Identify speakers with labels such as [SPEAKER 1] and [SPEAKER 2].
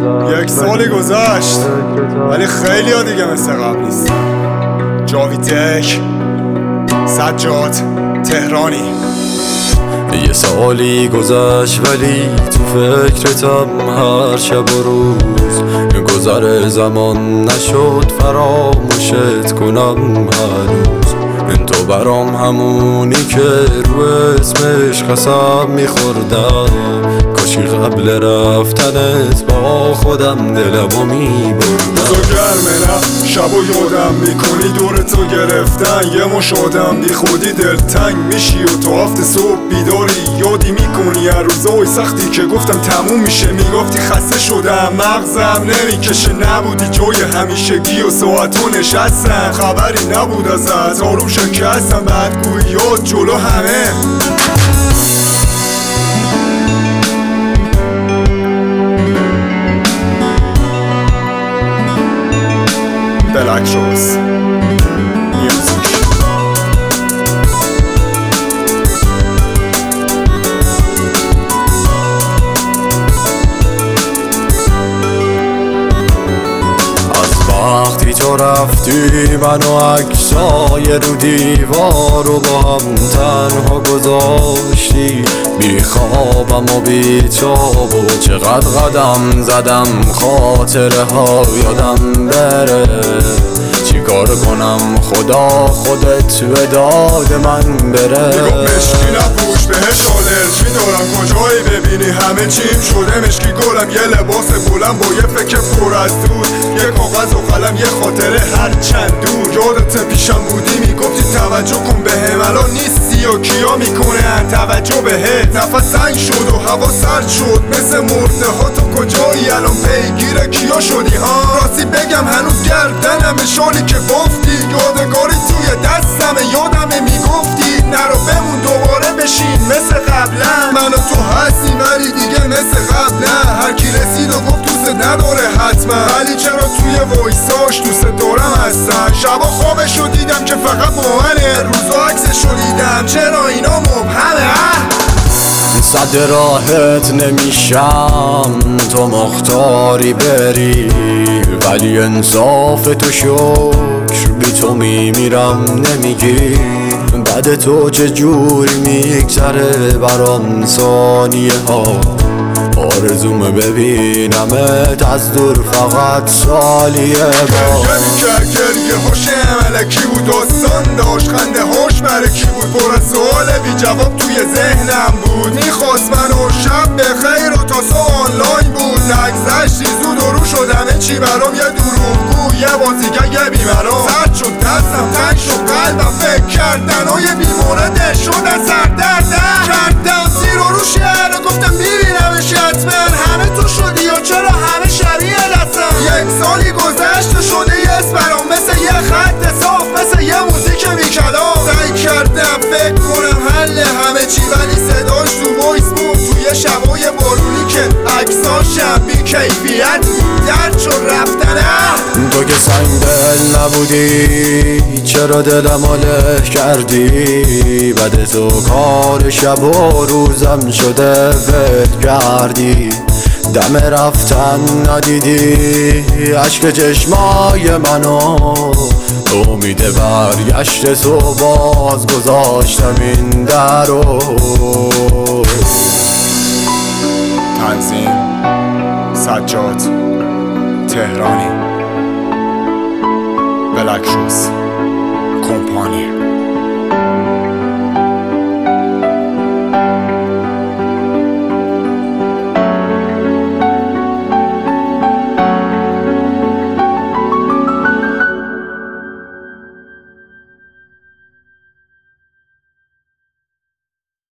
[SPEAKER 1] یک سالی گذشت ولی خیلی ها دیگه مثل قبل نیست. جاویدک، سجاد، تهرانی.
[SPEAKER 2] یه سالی گذشت ولی تو فکرتم هر شب و روز. گذر زمان نشد فراموشت کنم هنوز. تو برام همونی که رو اسمش قسم میخوردم. کاشی قبل رفتنت با خودم دلمو میبردم.
[SPEAKER 1] تو گرمه نه شب و یادم میکنی دورتو گرفتن. یه مش آدم بی خودی دلتنگ میشی و تو هفت صبح بیداری یادی میکنی هر روزای سختی که گفتم تموم میشه. میگفتی خسته شدم مغزم نمیکشه. نبودی جای همیشگی و ساعتو نشستم. خبری نبود ازت آروم شکستم. بدگوییات جلو همه بلک روز میوزیک.
[SPEAKER 2] وقتی تو رفتی منو عکسای رو دیوار رو با هم تنها گذاشتی. بیخوابم و بیتاب و چقدر قدم زدم خاطره ها یادم بره. چیکار کنم خدا خودت به داد من بره.
[SPEAKER 1] میگم مشکی نپوش بهش آلرژی دارم. کجایی ببینی همه چیم شده مشکی گلم. یه لباس بلند با یه فکر پر از دور. یه کاغذ و قلم یه خاطره هر چند دور. یادت پیشم بودی میگفتی توجه کن بهم. الان نیستی و کیا میکنه توجه بهت. نفس تنگ شد و هوا سرد شد مثل مرده ها. تو کجایی الان پیگیر کیا شدی ها؟ راستی بگم هنوز گردنم شالی که بافتی. یادگاری توی دستمه یادمه میگفتی نرو بمون دوباره بشین مثل قبلا. من و تو هستی ولی دیگه مثل قبلا. هر کی رسید و گفت دوست نداره حتما ولی چرا توی وایساش دوست دارم هستن. شبا خوابشو دیدم که فقط با منه. روزا عکسشو دیدم چرا اینا مبهمه.
[SPEAKER 2] صد راحت نمیشم تو مختاری بری. ولی انصاف تو شکر بی تو میمیرم نمیگی. بعد تو چجوری میگذره برام ثانیه ها. آرزوم ببینمت از دور فقط سالیه با.
[SPEAKER 1] گریه هاش ملکی بود داستان داشت. خنده هاش برکی بود پر از سوال بی جواب توی ذهنم بود. میخواست منو شب به خیر و تاسو آنلاین بود. نگذشتی زود و رو شدمه چی برام یه دروغگو. یه بازیگر یه بیمرام. سرد شد دستم تنگ شد قلبم. فکر کردن و یه بیمورده شدن سردردم. کردم زیر و رو شهر گفتم میبینمش حتما. همه تو شدی و چرا همه شبیه دستم. یک سالی گذشت شده یه اسپرام. مثل یه خط صاف مثل یه موزیک بیکلام. سعی کردم فکر کنم حل همه چی ولی صداش تو وایس بود. توی شبای بارونی که عکساشم بی کیفیت بود. درد شد رفتنم.
[SPEAKER 2] تو که سنگ دل نبودی چرا دلم له کردی. بعد تو کار شب و روزم شده ول کردی. دم رفتن ندیدی عشق چشمای منو. امید برگشت تو باز گذاشتم این درو.
[SPEAKER 1] تنظیم سجاد تهرانی. بلک روز کمپانی.